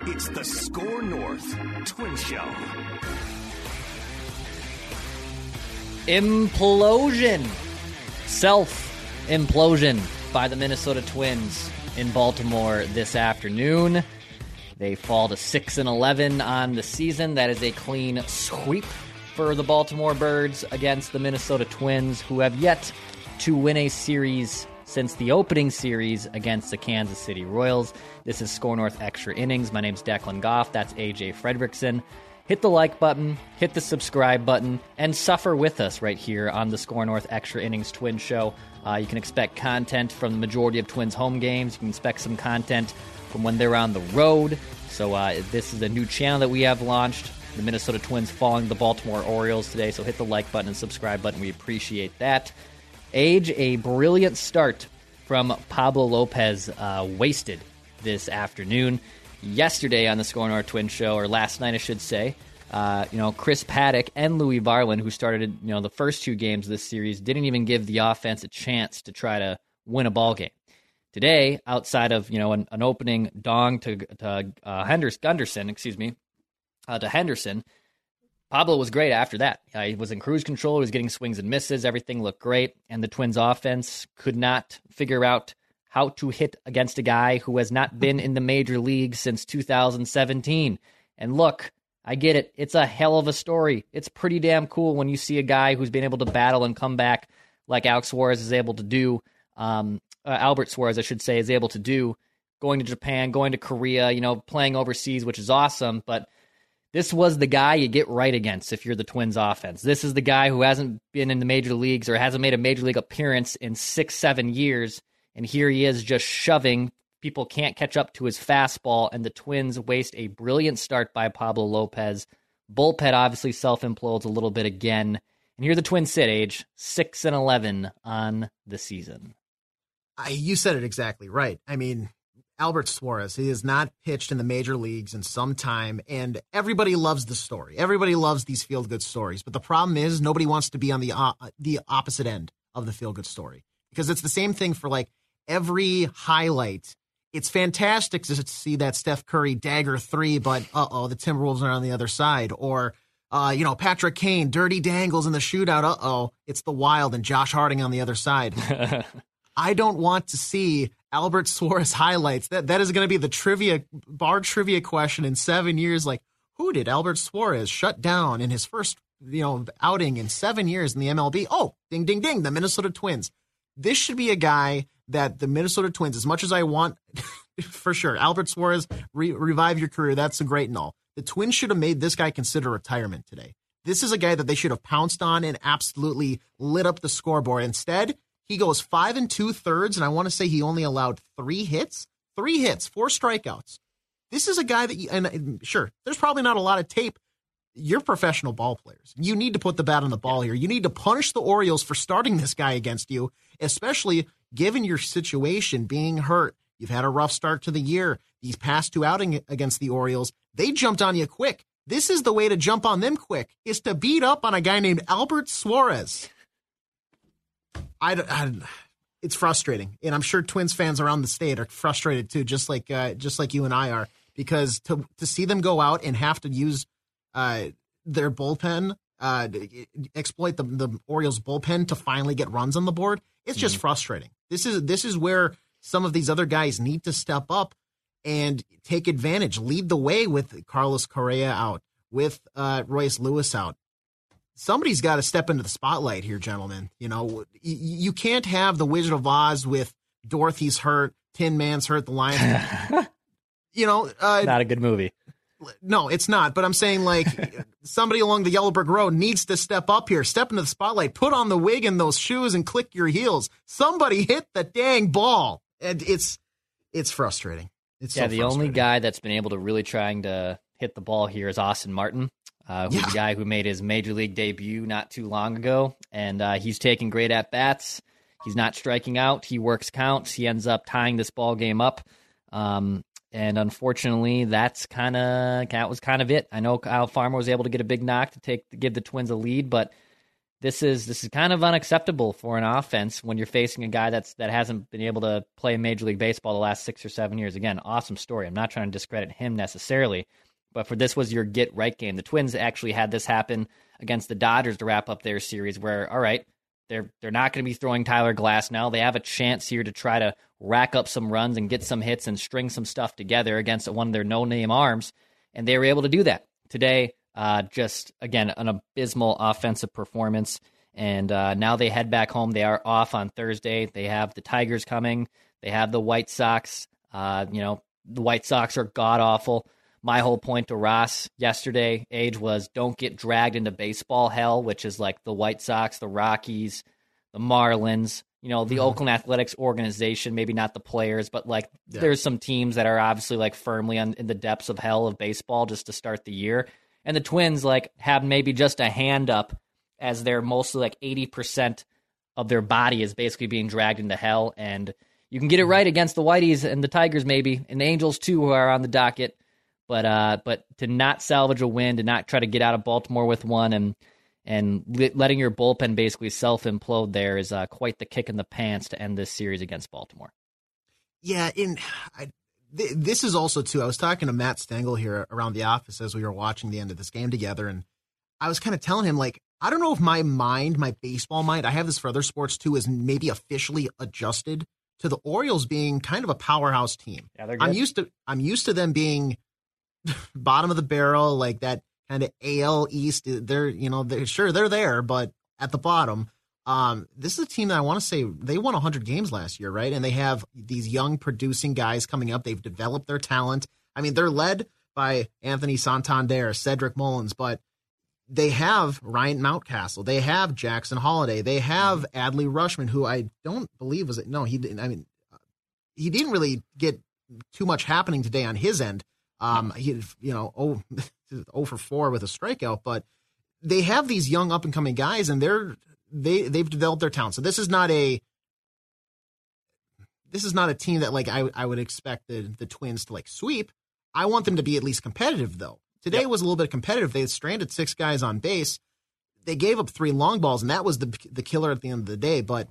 It's the Score North Twin Show. Implosion. Self-implosion by the Minnesota Twins in Baltimore this afternoon. They fall to 6-11 on the season. That is a clean sweep for the Baltimore Birds against the Minnesota Twins, who have yet to win a series since the opening series against the Kansas City Royals. This is Score North Extra Innings. My name's Declan Goff. That's AJ Fredrickson. Hit the like button, hit the subscribe button, and suffer with us right here on the Score North Extra Innings Twin Show. You can expect content from the majority of Twins home games. You can expect some content from when they're on the road. So this is a new channel that we have launched. The Minnesota Twins falling the Baltimore Orioles today. So hit the like button and subscribe button. We appreciate that. A brilliant start from Pablo Lopez wasted this afternoon. Yesterday on the Score North Twin Show, or last night I should say, Chris Paddock and Louis Varland, who started the first two games of this series, didn't even give the offense a chance to try to win a ball game. Today, outside of an opening dong to Henderson, Pablo was great after that. He was in cruise control. He was getting swings and misses. Everything looked great. And the Twins offense could not figure out how to hit against a guy who has not been in the major league since 2017. And look, I get it. It's a hell of a story. It's pretty damn cool when you see a guy who's been able to battle and come back like Alex Suarez is able to do. Albert Suarez, I should say, is able to do, going to Japan, going to Korea, playing overseas, which is awesome. But this was the guy you get right against if you're the Twins offense. This is the guy who hasn't been in the major leagues or hasn't made a major league appearance in 6-7 years. And here he is just shoving. People can't catch up to his fastball, and the Twins waste a brilliant start by Pablo Lopez. Bullpen obviously self-implodes a little bit again. And here the Twins sit, age 6-11 on the season. You said it exactly right. I mean, Albert Suarez, he has not pitched in the major leagues in some time, and everybody loves the story. Everybody loves these feel-good stories. But the problem is nobody wants to be on the opposite end of the feel-good story, because it's the same thing for like every highlight. It's fantastic to see that Steph Curry dagger three, but the Timberwolves are on the other side. Or, Patrick Kane, dirty dangles in the shootout. It's the Wild and Josh Harding on the other side. I don't want to see Albert Suarez highlights. That is going to be the bar trivia question in 7 years. Like, who did Albert Suarez shut down in his first, outing in 7 years in the MLB? Oh, ding, ding, ding, the Minnesota Twins. This should be a guy that the Minnesota Twins, as much as I want, for sure, Albert Suarez, revive your career. That's a great and all. The Twins should have made this guy consider retirement today. This is a guy that they should have pounced on and absolutely lit up the scoreboard. Instead, he goes 5 2/3, and I want to say he only allowed 3 hits. 3 hits, 4 strikeouts. This is a guy that, and sure, there's probably not a lot of tape. You're professional ball players. You need to put the bat on the ball here. You need to punish the Orioles for starting this guy against you, especially given your situation, being hurt. You've had a rough start to the year. These past 2 outings against the Orioles, they jumped on you quick. This is the way to jump on them quick, is to beat up on a guy named Albert Suarez. It's frustrating, and I'm sure Twins fans around the state are frustrated too, just like you and I are, because to see them go out and have to use their bullpen, exploit the Orioles bullpen to finally get runs on the board, it's just frustrating. This is where some of these other guys need to step up and take advantage, lead the way with Carlos Correa out, with Royce Lewis out. Somebody's got to step into the spotlight here, gentlemen. You can't have the Wizard of Oz with Dorothy's hurt, Tin Man's hurt, the Lion. Not a good movie. No, it's not. But I'm saying, like, somebody along the Yellow Brick Road needs to step up here, step into the spotlight, put on the wig and those shoes and click your heels. Somebody hit the dang ball. And it's frustrating. It's so the frustrating. Only guy that's been able to really trying to hit the ball here is Austin Martin. Who's the guy who made his major league debut not too long ago, and he's taking great at-bats. He's not striking out. He works counts. He ends up tying this ball game up, and unfortunately, that was kind of it. I know Kyle Farmer was able to get a big knock to give the Twins a lead, but this is kind of unacceptable for an offense when you're facing a guy that hasn't been able to play Major League Baseball the last 6 or 7 years. Again, awesome story. I'm not trying to discredit him necessarily, but for this was your get right game. The Twins actually had this happen against the Dodgers to wrap up their series where, all right, they're not going to be throwing Tyler Glasnow. They have a chance here to try to rack up some runs and get some hits and string some stuff together against one of their no-name arms, and they were able to do that. Today, just, again, an abysmal offensive performance, and now they head back home. They are off on Thursday. They have the Tigers coming. They have the White Sox. The White Sox are god-awful. My whole point to Ross yesterday, Age, was don't get dragged into baseball hell, which is like the White Sox, the Rockies, the Marlins, the Oakland Athletics organization, maybe not the players, but there's some teams that are obviously like firmly in the depths of hell of baseball just to start the year. And the Twins have maybe just a hand up as they're mostly 80% of their body is basically being dragged into hell. And you can get it right against the Whiteys and the Tigers maybe, and the Angels too, who are on the docket. But to not salvage a win, to not try to get out of Baltimore with one, and letting your bullpen basically self-implode there is quite the kick in the pants to end this series against Baltimore. Yeah, this is also, too, I was talking to Matt Stengel here around the office as we were watching the end of this game together, and I was kind of telling him, I don't know if my baseball mind, I have this for other sports too, is maybe officially adjusted to the Orioles being kind of a powerhouse team. Yeah, they're good. I'm used to them being bottom of the barrel, like that kind of AL East. They're there, but at the bottom. This is a team that I want to say they won 100 games last year, right? And they have these young producing guys coming up. They've developed their talent. I mean, they're led by Anthony Santander, Cedric Mullins, but they have Ryan Mountcastle. They have Jackson Holiday. They have Adley Rutschman, who I don't believe he didn't really get too much happening today on his end. He 0 for 4 with a strikeout, but they have these young up and coming guys, and they've developed their talent. So this is not a team that I would expect the Twins to sweep. I want them to be at least competitive though. Today was a little bit competitive. They stranded 6 guys on base. They gave up 3 long balls, and that was the killer at the end of the day. But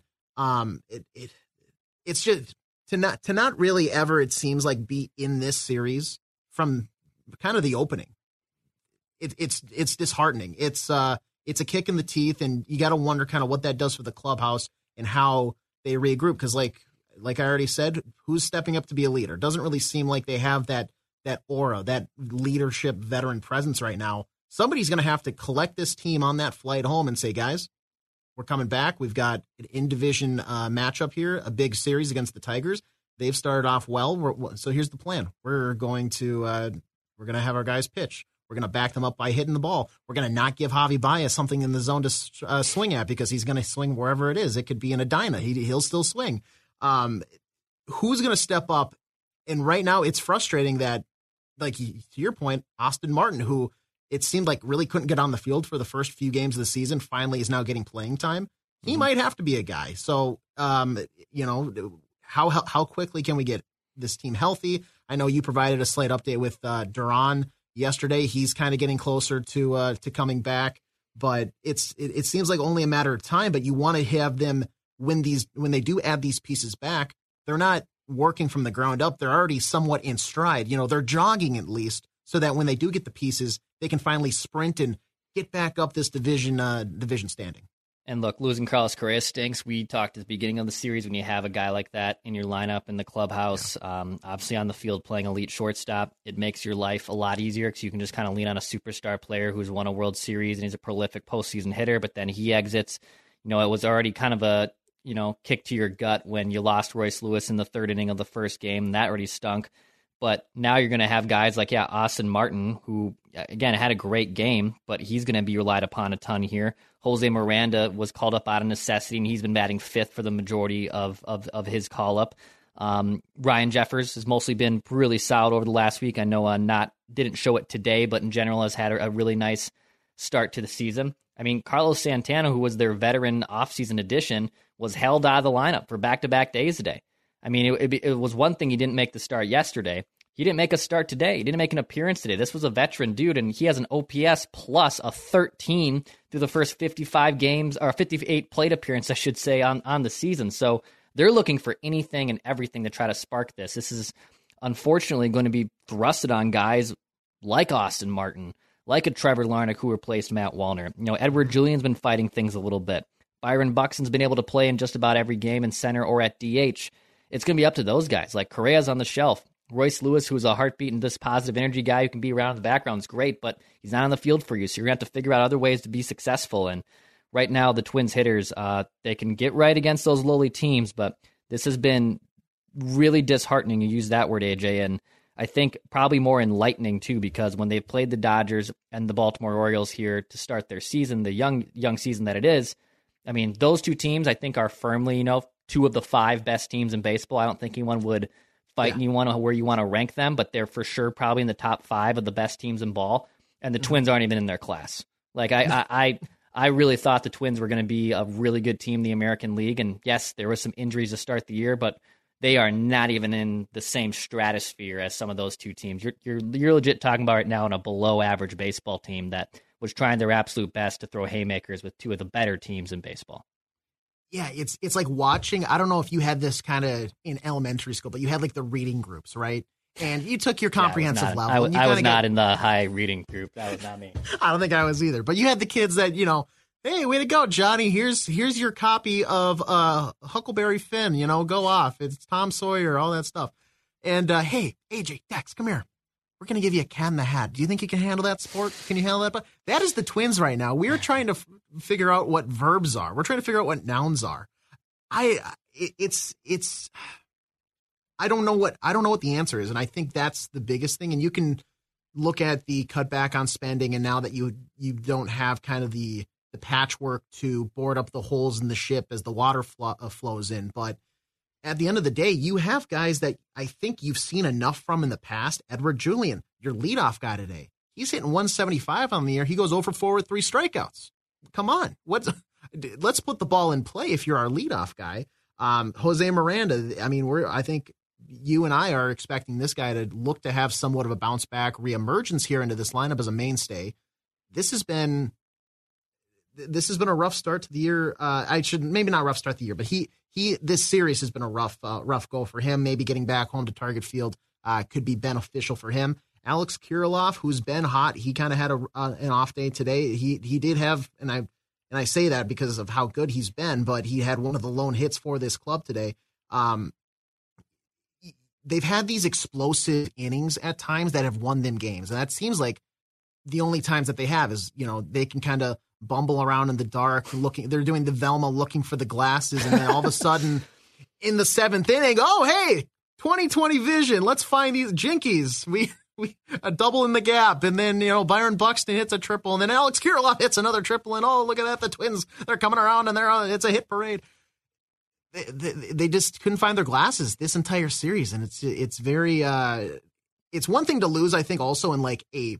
it's just to not really ever, it seems like, be in this series from kind of the opening. It's disheartening. It's a kick in the teeth, and you got to wonder kind of what that does for the clubhouse and how they regroup. Because like I already said, who's stepping up to be a leader? Doesn't really seem like they have that aura, that leadership veteran presence right now. Somebody's going to have to collect this team on that flight home and say, guys, we're coming back. We've got an in-division matchup here, a big series against the Tigers. They've started off well. So here's the plan. We're going to have our guys pitch. We're going to back them up by hitting the ball. We're going to not give Javi Baez something in the zone to swing at, because he's going to swing wherever it is. It could be in a Edina. He'll still swing. Who's going to step up? And right now it's frustrating that, to your point, Austin Martin, who it seemed like really couldn't get on the field for the first few games of the season, finally is now getting playing time. He might have to be a guy. So, how quickly can we get this team healthy? I know you provided a slate update with Duran yesterday. He's kind of getting closer to coming back, but it seems like only a matter of time. But you want to have them when they do add these pieces back, they're not working from the ground up. They're already somewhat in stride. They're jogging at least, so that when they do get the pieces, they can finally sprint and get back up this division standing. And look, losing Carlos Correa stinks. We talked at the beginning of the series, when you have a guy like that in your lineup in the clubhouse, obviously on the field playing elite shortstop, it makes your life a lot easier, because you can just kind of lean on a superstar player who's won a World Series and he's a prolific postseason hitter, but then he exits. It was already kind of a kick to your gut when you lost Royce Lewis in the 3rd inning of the first game. That already stunk. But now you're going to have guys like, Austin Martin, who, again, had a great game, but he's going to be relied upon a ton here. Jose Miranda was called up out of necessity, and he's been batting 5th for the majority of his call-up. Ryan Jeffers has mostly been really solid over the last week. I know didn't show it today, but in general has had a really nice start to the season. I mean, Carlos Santana, who was their veteran offseason addition, was held out of the lineup for back-to-back days today. I mean, it was one thing he didn't make the start yesterday, he didn't make a start today. He didn't make an appearance today. This was a veteran dude, and he has an OPS plus a 13 through the first 55 games, or 58 plate appearance, I should say, on the season. So they're looking for anything and everything to try to spark this. This is unfortunately going to be thrusted on guys like Austin Martin, like a Trevor Larnach who replaced Matt Wallner. Edward Julian's been fighting things a little bit. Byron Buxton's been able to play in just about every game in center or at DH. It's going to be up to those guys. Like Correa's on the shelf. Royce Lewis, who's a heartbeat and this positive energy guy who can be around in the background, is great, but he's not on the field for you, so you're going to have to figure out other ways to be successful. And right now, the Twins hitters, they can get right against those lowly teams, but this has been really disheartening. You use that word, AJ, and I think probably more enlightening, too, because when they played the Dodgers and the Baltimore Orioles here to start their season, the young season that it is, I mean, those two teams, I think, are firmly, two of the 5 best teams in baseball. I don't think anyone would fight where you want to rank them, but they're for sure probably in the top 5 of the best teams in ball, and the Twins aren't even in their class. Like, I really thought the Twins were going to be a really good team in the American League, and yes, there was some injuries to start the year, but they are not even in the same stratosphere as some of those two teams. You're legit talking about right now in a below-average baseball team that was trying their absolute best to throw haymakers with 2 of the better teams in baseball. Yeah, it's like watching, I don't know if you had this kind of in elementary school, but you had like the reading groups, right? And you took your comprehensive level. I was not in the high reading group. That was not me. I don't think I was either. But you had the kids that, hey, way to go, Johnny. Here's your copy of Huckleberry Finn, go off. It's Tom Sawyer, all that stuff. And, hey, AJ, Dex, come here. We're going to give you a cat in the hat. Do you think you can handle that sport? Can you handle that? But that is the Twins right now. We're trying to figure out what verbs are. We're trying to figure out what nouns are. I don't know what the answer is. And I think that's the biggest thing. And you can look at the cutback on spending. And now that you don't have kind of the patchwork to board up the holes in the ship as the water flows in. But at the end of the day, you have guys that I think you've seen enough from in the past. Edward Julian, your leadoff guy today. He's hitting 175 on the year. He goes 0-for-4 with 3 strikeouts. Come on. Let's put the ball in play if you're our leadoff guy. Jose Miranda, I think you and I are expecting this guy to look to have somewhat of a bounce back reemergence here into this lineup as a mainstay. This has been a rough start to the year. Maybe not rough start to the year, but this series has been a rough go for him. Maybe getting back home to Target Field could be beneficial for him. Alex Kirilloff, who's been hot, he kind of had an off day today. He did have, and I say that because of how good he's been, but he had one of the lone hits for this club today. They've had these explosive innings at times that have won them games, and that seems like the only times that they have is they can kind of bumble around in the dark they're doing the Velma looking for the glasses, and then all of a sudden in the 7th inning, oh hey, 20/20 vision, let's find these jinkies. We a double in the gap, and then Byron Buxton hits a triple, and then Alex Kirilloff hits another triple, and oh look at that, the Twins, they're coming around, and it's a hit parade. They just couldn't find their glasses this entire series, and it's very it's one thing to lose, I think, also in like a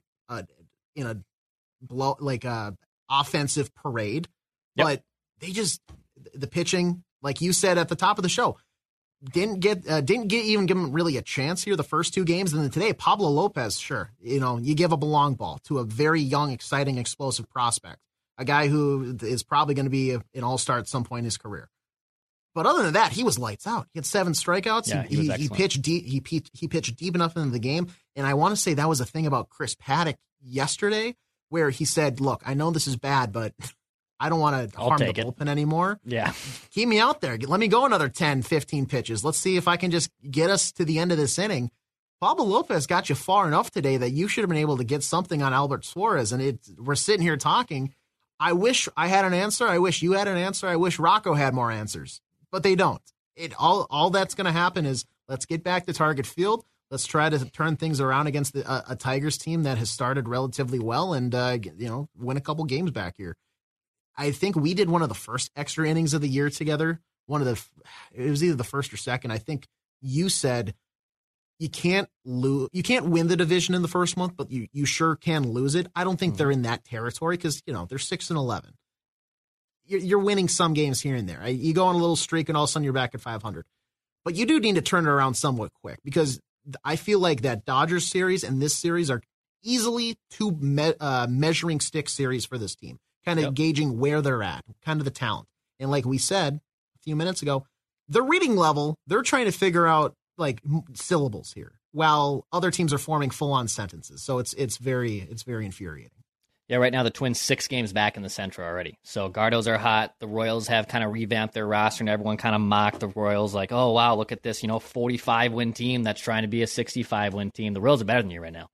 offensive parade, but the pitching, like you said at the top of the show, didn't even give him really a chance here the first 2 games. And then today, Pablo Lopez, sure, you give up a long ball to a very young, exciting, explosive prospect, a guy who is probably going to be an all-star at some point in his career. But other than that, he was lights out. He had 7 strikeouts. Yeah, he pitched deep. He pitched deep enough into the game. And I want to say that was a thing about Chris Paddock yesterday, where he said, "Look, I know this is bad, but I don't want to harm the bullpen anymore. Yeah, keep me out there. Let me go another 10, 15 pitches. Let's see if I can just get us to the end of this inning." Pablo Lopez got you far enough today that you should have been able to get something on Albert Suarez. And we're sitting here talking. I wish I had an answer. I wish you had an answer. I wish Rocco had more answers. But they don't. All that's going to happen is let's get back to Target Field. Let's try to turn things around against a Tigers team that has started relatively well and win a couple games back here. I think we did one of the first extra innings of the year together. It was either the first or second. I think you said you can't win the division in the first month, but you sure can lose it. I don't think they're in that territory because they're 6-11. You're winning some games here and there. You go on a little streak, and all of a sudden you're back at 500. But you do need to turn it around somewhat quick because I feel like that Dodgers series and this series are easily two measuring stick series for this team, kind of gauging where they're at, kind of the talent. And like we said a few minutes ago, the reading level, they're trying to figure out like syllables here, while other teams are forming full-on sentences. So it's very infuriating. Yeah, right now the Twins 6 games back in the Central already. So Gardos are hot. The Royals have kind of revamped their roster, and everyone kind of mocked the Royals like, oh, wow, look at this, 45-win team that's trying to be a 65-win team. The Royals are better than you right now.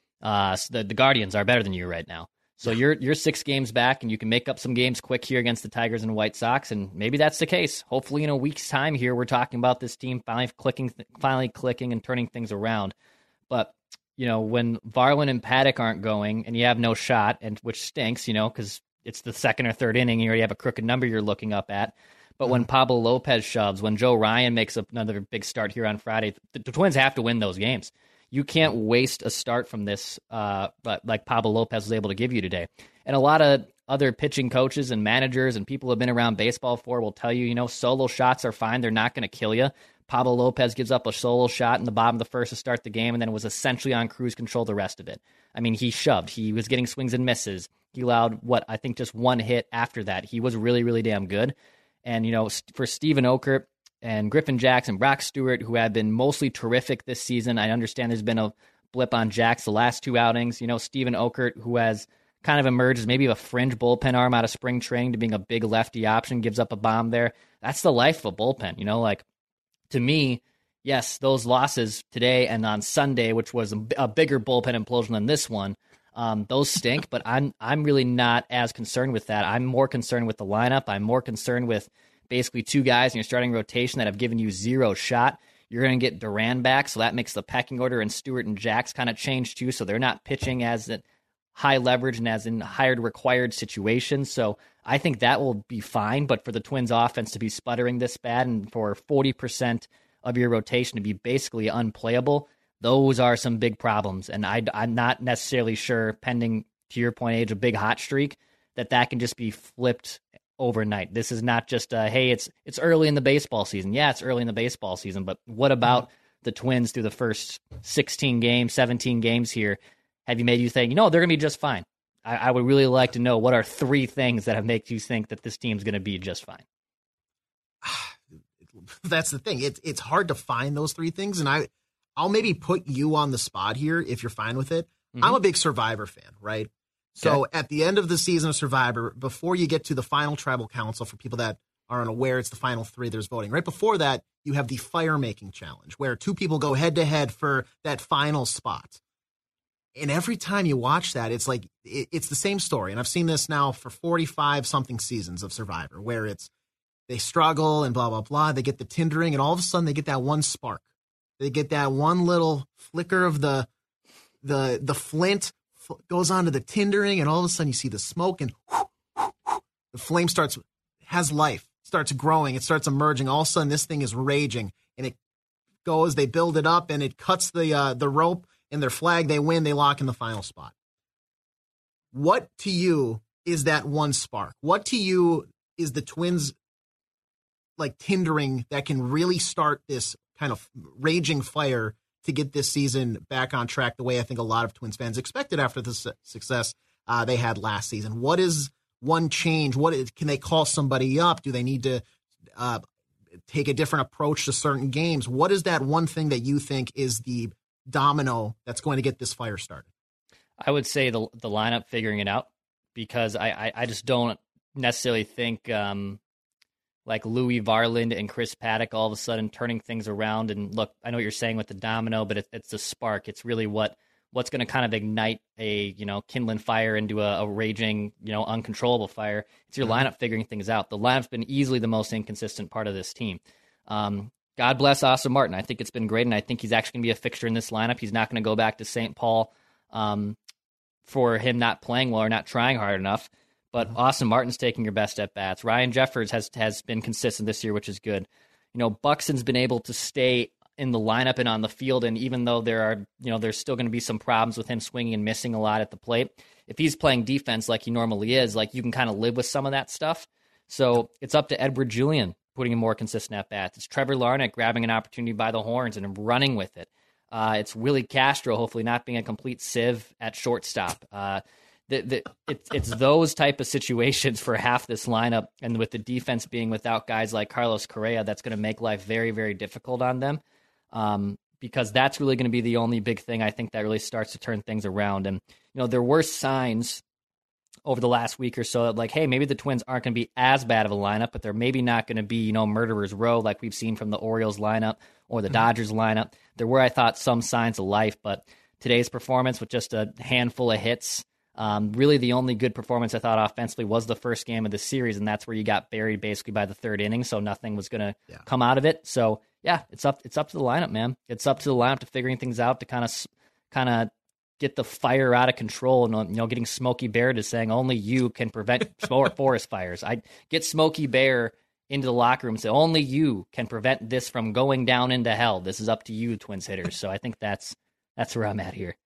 So the Guardians are better than you right now. So you're 6 games back, and you can make up some games quick here against the Tigers and White Sox, and maybe that's the case. Hopefully in a week's time here, we're talking about this team finally clicking and turning things around. But when Varland and Paddock aren't going and you have no shot, and which stinks, because it's the second or third inning, you already have a crooked number you're looking up at. But when Pablo Lopez shoves, when Joe Ryan makes another big start here on Friday, the Twins have to win those games. You can't waste a start from this, like Pablo Lopez was able to give you today. And a lot of other pitching coaches and managers and people who have been around baseball for will tell you, solo shots are fine. They're not going to kill you. Pablo Lopez gives up a solo shot in the bottom of the first to start the game, and then was essentially on cruise control the rest of it. I mean, he shoved. He was getting swings and misses. He allowed, I think just one hit after that. He was really, really damn good. And, for Steven Okert and Griffin Jackson, Brock Stewart, who have been mostly terrific this season, I understand there's been a blip on Jax the last 2 outings. Steven Okert, who has kind of emerged as maybe a fringe bullpen arm out of spring training to being a big lefty option, gives up a bomb there. That's the life of a bullpen, to me, yes, those losses today and on Sunday, which was a bigger bullpen implosion than this one, those stink. But I'm really not as concerned with that. I'm more concerned with the lineup. I'm more concerned with basically 2 guys in your starting rotation that have given you 0 shot. You're going to get Duran back, so that makes the pecking order and Stewart and Jax kind of change too. So they're not pitching as at high leverage and as in higher required situations. So I think that will be fine, but for the Twins offense to be sputtering this bad and for 40% of your rotation to be basically unplayable, those are some big problems. And I'm not necessarily sure, pending, to your point, Age, a big hot streak, that can just be flipped overnight. This is not just, hey, it's early in the baseball season. Yeah, it's early in the baseball season, but what about the Twins through the first 17 games here? Have you made you think, they're going to be just fine? I would really like to know what are 3 things that have made you think that this team's going to be just fine. That's the thing. It's hard to find those 3 things, and I'll maybe put you on the spot here if you're fine with it. Mm-hmm. I'm a big Survivor fan, right? So at the end of the season of Survivor, before you get to the final tribal council, for people that are unaware, it's the final 3 there's voting. Right before that, you have the fire-making challenge, where 2 people go head-to-head for that final spot. And every time you watch that, it's like it's the same story. And I've seen this now for 45-something seasons of Survivor, where they struggle and blah, blah, blah. They get the tindering, and all of a sudden they get that one spark. They get that one little flicker of the flint goes onto the tindering, and all of a sudden you see the smoke, and the flame has life, starts growing, it starts emerging. All of a sudden this thing is raging, and it goes, they build it up, and it cuts the rope, and their flag, they win, they lock in the final spot. What to you is that one spark? What to you is the Twins like tindering that can really start this kind of raging fire to get this season back on track the way I think a lot of Twins fans expected after the success they had last season? What is one change? Can they call somebody up? Do they need to take a different approach to certain games? What is that one thing that you think is the domino that's going to get this fire started? I would say the lineup figuring it out, because I just don't necessarily think like Louis Varland and Chris Paddock all of a sudden turning things around. And look, I know what you're saying with the domino, but it's a spark. It's really what's going to kind of ignite a kindling fire into a raging uncontrollable fire. It's your lineup figuring things out. The lineup's been easily the most inconsistent part of this team. God bless Austin Martin. I think it's been great, and I think he's actually going to be a fixture in this lineup. He's not going to go back to St. Paul for him not playing well or not trying hard enough. But Austin Martin's taking your best at-bats. Ryan Jeffers has been consistent this year, which is good. Buxton's been able to stay in the lineup and on the field, and even though there's still going to be some problems with him swinging and missing a lot at the plate, if he's playing defense like he normally is, like you can kind of live with some of that stuff. So it's up to Edward Julian putting in more consistent at-bats. It's Trevor Larnach grabbing an opportunity by the horns and running with it. It's Willie Castro, hopefully not being a complete sieve at shortstop. It's those type of situations for half this lineup, and with the defense being without guys like Carlos Correa, that's going to make life very, very difficult on them, because that's really going to be the only big thing I think that really starts to turn things around. And there were signs over the last week or so that, like, hey, maybe the Twins aren't going to be as bad of a lineup, but they're maybe not going to be murderer's row like we've seen from the Orioles lineup or the Dodgers lineup. There were, I thought, some signs of life, but today's performance with just a handful of hits. Really, the only good performance I thought offensively was the first game of the series, and that's where you got buried basically by the third inning, so nothing was going to come out of it. So, yeah, it's up to the lineup, man. It's up to the lineup to figuring things out, to kind of get the fire out of control, and getting Smokey Bear to saying only you can prevent forest fires. I get Smokey Bear into the locker room and say only you can prevent this from going down into hell. This is up to you, Twins hitters. So I think that's where I'm at here.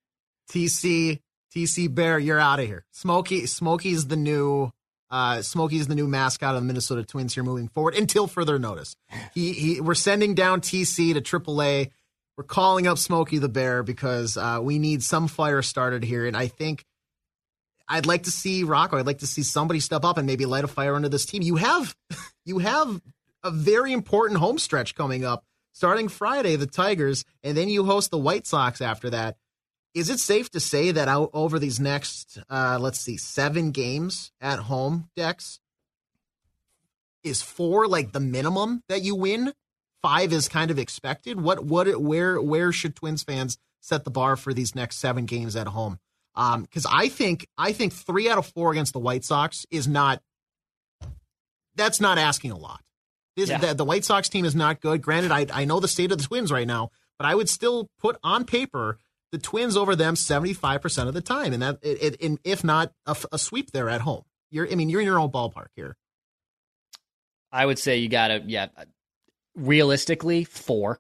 TC Bear, you're out of here. Smokey's the new mascot of the Minnesota Twins here moving forward until further notice. We're sending down TC to AAA. We're calling up Smokey the Bear because we need some fire started here, and I think I'd like to see Rocco. I'd like to see somebody step up and maybe light a fire under this team. You have a very important home stretch coming up, starting Friday, the Tigers, and then you host the White Sox after that. Is it safe to say that over these next, 7 games at home, Dex, is 4 like the minimum that you win? 5 is kind of expected. Where should Twins fans set the bar for these next 7 games at home? Because I think 3 out of 4 against the White Sox is not. That's not asking a lot. The White Sox team is not good. Granted, I know the state of the Twins right now, but I would still put on paper the Twins over them 75% of the time, and if not a sweep there at home. You're in your own ballpark here. I would say you gotta, realistically 4.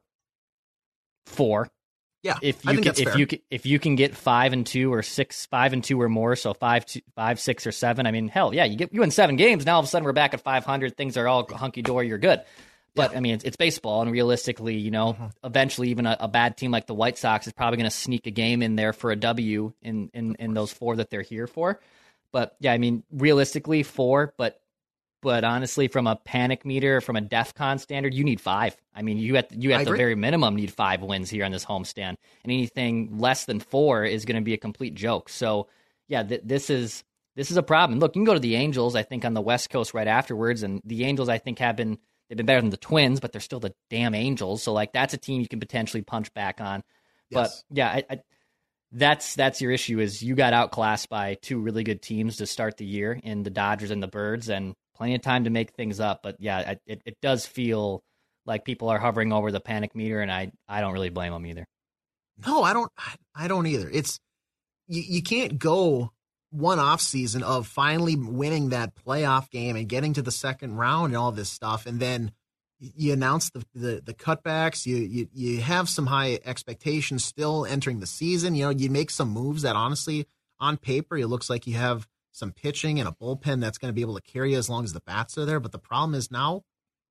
Yeah, if you can get 5-2 or 5-2 or more, so 5, 6 or 7. I mean, hell yeah, you win 7 games. Now all of a sudden we're back at 500. Things are all hunky dory. You're good. But, I mean, it's baseball, and realistically, eventually even a bad team like the White Sox is probably going to sneak a game in there for a W in those 4 that they're here for. But, yeah, I mean, realistically 4, but honestly, from a panic meter, from a DEFCON standard, you need 5. I mean, you at the very minimum need 5 wins here on this homestand. And anything less than 4 is going to be a complete joke. So, yeah, this is a problem. Look, you can go to the Angels, I think, on the West Coast right afterwards, and the Angels, I think, they've been better than the Twins, but they're still the damn Angels. So, like, that's a team you can potentially punch back on. Yes. But, yeah, that's your issue, is you got outclassed by 2 really good teams to start the year in the Dodgers and the Birds, and plenty of time to make things up. But, yeah, it does feel like people are hovering over the panic meter, and I don't really blame them either. No, I don't either. It's you can't go one off season of finally winning that playoff game and getting to the second round and all this stuff, and then you announce the cutbacks. You have some high expectations still entering the season. You make some moves that honestly, on paper, it looks like you have some pitching and a bullpen that's going to be able to carry you as long as the bats are there. But the problem is now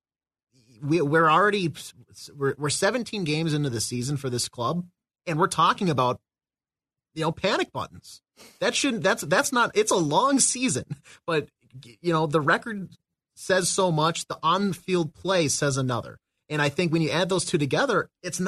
we're 17 games into the season for this club, and we're talking about panic buttons. That's not, it's a long season, but the record says so much. The on-field play says another. And I think when you add those 2 together,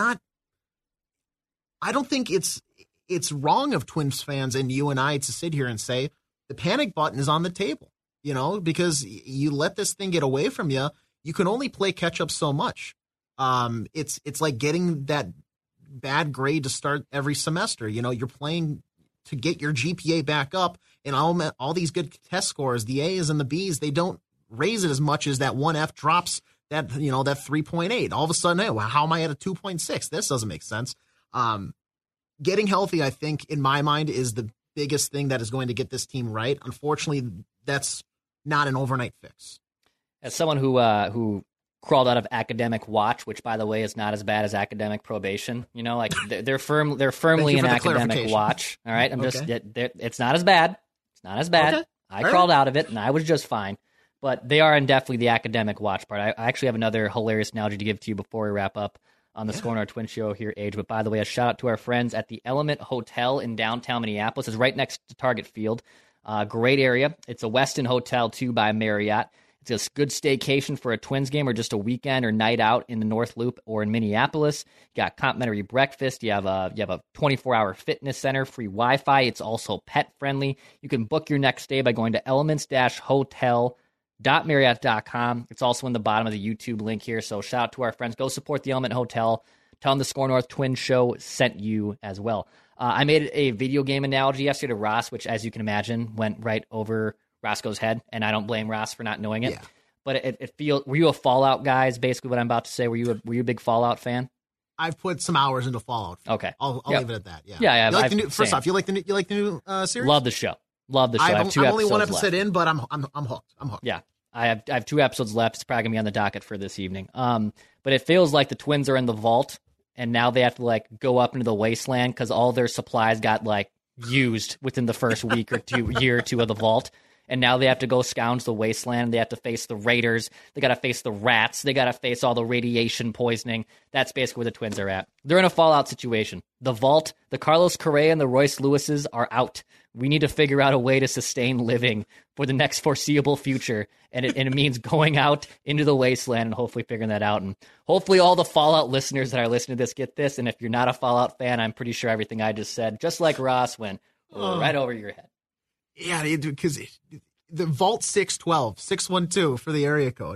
I don't think it's wrong of Twins fans and you and I to sit here and say the panic button is on the table, because you let this thing get away from you. You can only play catch up so much. It's like getting that bad grade to start every semester. You're playing to get your GPA back up, and all these good test scores, the A's and the B's, they don't raise it as much as that 1F drops that 3.8. All of a sudden, hey, well, how am I at a 2.6? This doesn't make sense. Getting healthy, I think, in my mind, is the biggest thing that is going to get this team right. Unfortunately, that's not an overnight fix. As someone who crawled out of academic watch, which, by the way, is not as bad as academic probation. They're firmly in academic watch. All right, it's not as bad. It's not as bad. Okay. I crawled out of it, and I was just fine. But they are in definitely the academic watch part. I actually have another hilarious analogy to give to you before we wrap up. on the Score North Twin Show here, Age. But by the way, a shout out to our friends at the Element Hotel in downtown Minneapolis. It's right next to Target Field. Great area. It's a Westin Hotel, too, by Marriott. It's a good staycation for a Twins game or just a weekend or night out in the North Loop or in Minneapolis. You got complimentary breakfast. You have a 24-hour fitness center, free Wi-Fi. It's also pet-friendly. You can book your next stay by going to elements-hotel.marriott.com. It's also in the bottom of the YouTube link here, so shout out to our friends. Go support the Element Hotel. Tell them the Score North Twin Show sent you as well. I made a video game analogy yesterday to Ross, which, as you can imagine, went right over Roscoe's head, and I don't blame Ross for not knowing it. Yeah. But it feels. Were you a Fallout guy? Is basically what I'm about to say. Were you a big Fallout fan? I've put some hours into Fallout. Okay, I'll leave it at that. Yeah. Yeah. You like the new, first off, you like the new series? Love the show. I have 2 episodes I'm only one episode left. in, but I'm hooked. Yeah, I have 2 episodes left. It's probably gonna be on the docket for this evening. But it feels like the Twins are in the vault, and now they have to go up into the wasteland because all their supplies got used within the first year or two of the vault. And now they have to go scourge the wasteland. They have to face the Raiders. They got to face the rats. They got to face all the radiation poisoning. That's basically where the Twins are at. They're in a fallout situation. The vault, the Carlos Correa and the Royce Lewises are out. We need to figure out a way to sustain living for the next foreseeable future. And it means going out into the wasteland and hopefully figuring that out. And hopefully all the Fallout listeners that are listening to this get this. And if you're not a Fallout fan, I'm pretty sure everything I just said, just like Ross, went right over your head. Yeah, because the Vault 612 for the area code.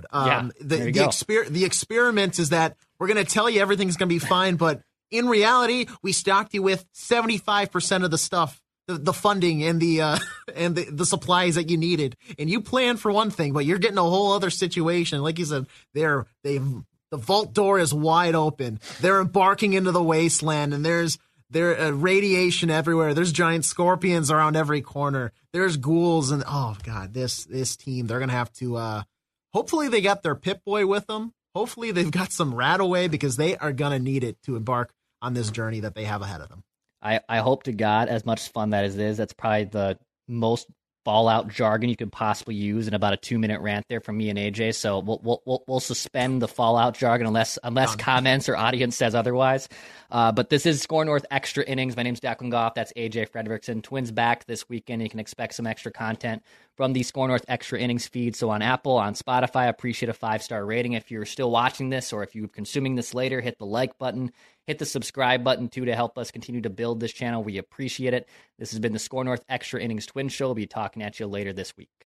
The experiment is that we're going to tell you everything's going to be fine, but in reality, we stocked you with 75% of the stuff, the funding and the supplies that you needed, and you planned for one thing, but you're getting a whole other situation. Like you said, the vault door is wide open. They're embarking into the wasteland, and there's radiation everywhere. There's giant scorpions around every corner. There's ghouls, and oh god, this team, they're gonna have to. Hopefully, they got their Pip-Boy with them. Hopefully, they've got some Radaway because they are gonna need it to embark on this journey that they have ahead of them. I hope to God, as much fun that it is, that's probably the most Fallout jargon you could possibly use in about a 2-minute rant there from me and AJ. So we'll suspend the Fallout jargon unless comments or audience says otherwise. But this is Score North Extra Innings. My name's Declan Goff. That's AJ Fredrickson. Twins back this weekend. You can expect some extra content from the Score North Extra Innings feed. So on Apple, on Spotify, I appreciate a 5-star rating. If you're still watching this or if you're consuming this later, hit the like button. Hit the subscribe button, too, to help us continue to build this channel. We appreciate it. This has been the Score North Extra Innings Twin Show. We'll be talking at you later this week.